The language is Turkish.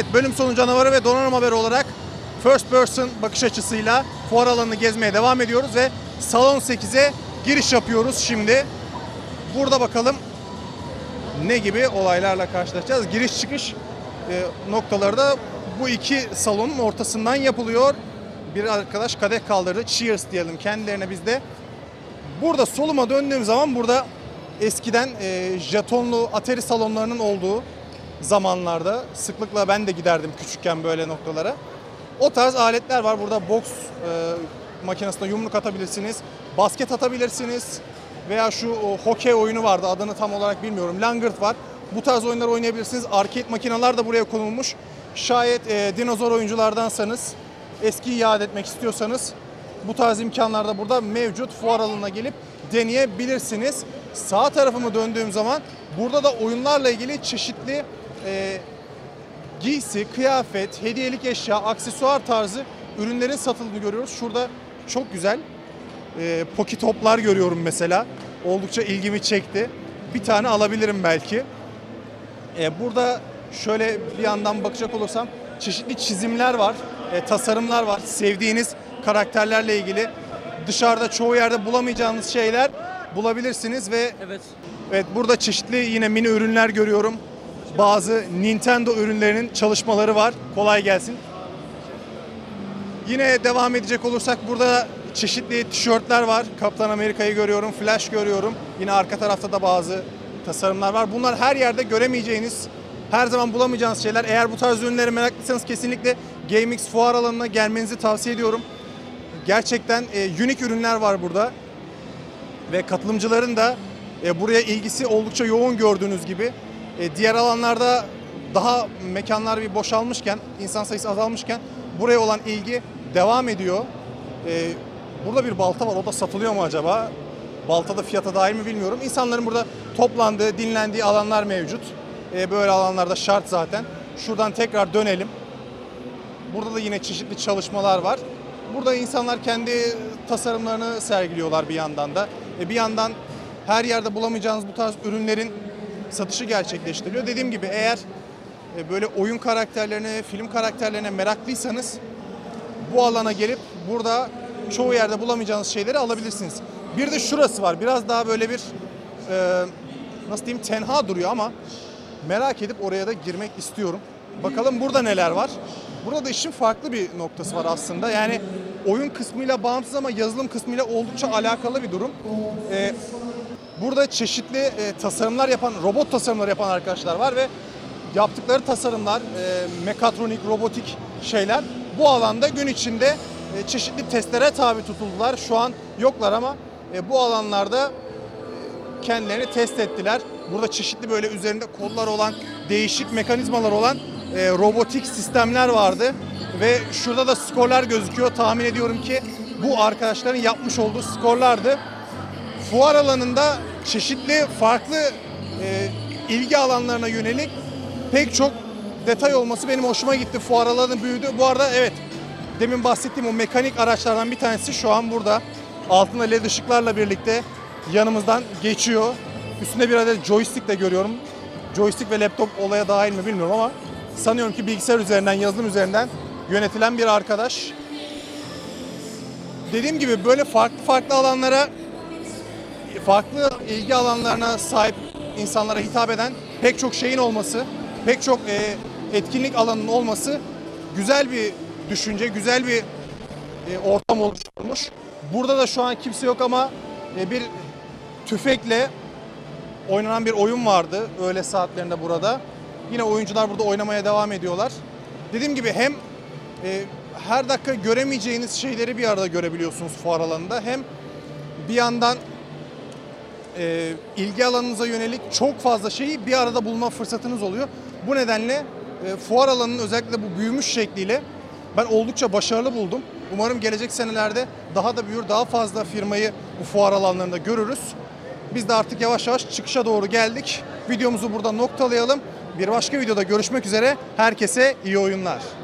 Evet, bölüm sonu canavarı ve donanım haberi olarak first person bakış açısıyla fuar alanını gezmeye devam ediyoruz ve Salon 8'e giriş yapıyoruz şimdi. Burada bakalım ne gibi olaylarla karşılaşacağız. Giriş çıkış noktaları da bu iki salonun ortasından yapılıyor. Bir arkadaş kadeh kaldırdı. Cheers diyelim kendilerine biz de. Burada soluma döndüğüm zaman burada eskiden jetonlu Atari salonlarının olduğu zamanlarda sıklıkla ben de giderdim küçükken böyle noktalara. O tarz aletler var. Burada boks makinesine yumruk atabilirsiniz. Basket atabilirsiniz. Veya şu hokey oyunu vardı. Adını tam olarak bilmiyorum. Langırt var. Bu tarz oyunlar oynayabilirsiniz. Arcade makineler de buraya konulmuş. Şayet dinozor oyunculardansanız, eskiyi yad etmek istiyorsanız bu tarz imkanlar da burada mevcut. Fuar alanına gelip deneyebilirsiniz. Sağ tarafıma döndüğüm zaman burada da oyunlarla ilgili çeşitli giysi, kıyafet, hediyelik eşya, aksesuar tarzı ürünlerin satıldığını görüyoruz. Şurada çok güzel poki toplar görüyorum mesela. Oldukça ilgimi çekti. Bir tane alabilirim belki. Burada şöyle bir yandan bakacak olursam çeşitli çizimler var, tasarımlar var. Sevdiğiniz karakterlerle ilgili dışarıda çoğu yerde bulamayacağınız şeyler bulabilirsiniz ve evet burada çeşitli yine mini ürünler görüyorum. Bazı Nintendo ürünlerinin çalışmaları var. Kolay gelsin. Yine devam edecek olursak burada çeşitli tişörtler var. Kaptan Amerika'yı görüyorum, Flash görüyorum. Yine arka tarafta da bazı tasarımlar var. Bunlar her yerde göremeyeceğiniz, her zaman bulamayacağınız şeyler. Eğer bu tarz ürünlere meraklıysanız kesinlikle GameX fuar alanına gelmenizi tavsiye ediyorum. Gerçekten unik ürünler var burada. Ve katılımcıların da buraya ilgisi oldukça yoğun gördüğünüz gibi. Diğer alanlarda daha mekanlar bir boşalmışken, insan sayısı azalmışken buraya olan ilgi devam ediyor. Burada bir balta var. O da satılıyor mu acaba? Balta da fiyata dahil mi bilmiyorum. İnsanların burada toplandığı, dinlendiği alanlar mevcut. Böyle alanlarda şart zaten. Şuradan tekrar dönelim. Burada da yine çeşitli çalışmalar var. Burada insanlar kendi tasarımlarını sergiliyorlar bir yandan da. Bir yandan her yerde bulamayacağınız bu tarz ürünlerin satışı gerçekleştiriliyor. Dediğim gibi eğer böyle oyun karakterlerine, film karakterlerine meraklıysanız bu alana gelip burada çoğu yerde bulamayacağınız şeyleri alabilirsiniz. Bir de şurası var. Biraz daha böyle bir nasıl diyeyim tenha duruyor ama merak edip oraya da girmek istiyorum. Bakalım burada neler var. Burada da işin farklı bir noktası var aslında. Yani oyun kısmıyla bağımsız ama yazılım kısmıyla oldukça alakalı bir durum. Burada çeşitli tasarımlar yapan, robot tasarımları yapan arkadaşlar var ve yaptıkları tasarımlar, mekatronik, robotik şeyler bu alanda gün içinde çeşitli testlere tabi tutuldular. Şu an yoklar ama bu alanlarda kendilerini test ettiler. Burada çeşitli böyle üzerinde kollar olan, değişik mekanizmalar olan robotik sistemler vardı. Ve şurada da skorlar gözüküyor. Tahmin ediyorum ki bu arkadaşların yapmış olduğu skorlardı. Fuar alanında çeşitli farklı ilgi alanlarına yönelik pek çok detay olması benim hoşuma gitti. Fuar alanı büyüdü. Bu arada evet, demin bahsettiğim o mekanik araçlardan bir tanesi şu an burada. Altında led ışıklarla birlikte yanımızdan geçiyor. Üstünde bir adet joystick de görüyorum. Joystick ve laptop olaya dahil mi bilmiyorum ama sanıyorum ki bilgisayar üzerinden, yazılım üzerinden yönetilen bir arkadaş. Dediğim gibi böyle farklı alanlara, farklı ilgi alanlarına sahip insanlara hitap eden pek çok şeyin olması, pek çok etkinlik alanının olması güzel bir düşünce, güzel bir ortam oluşturmuş. Burada da şu an kimse yok ama bir tüfekle oynanan bir oyun vardı öğle saatlerinde burada. Yine oyuncular burada oynamaya devam ediyorlar. Dediğim gibi hem her dakika göremeyeceğiniz şeyleri bir arada görebiliyorsunuz fuar alanında. Hem bir yandan ilgi alanınıza yönelik çok fazla şeyi bir arada bulma fırsatınız oluyor. Bu nedenle fuar alanının özellikle bu büyümüş şekliyle ben oldukça başarılı buldum. Umarım gelecek senelerde daha da büyür, daha fazla firmayı bu fuar alanlarında görürüz. Biz de artık yavaş yavaş çıkışa doğru geldik. Videomuzu burada noktalayalım. Bir başka videoda görüşmek üzere. Herkese iyi oyunlar.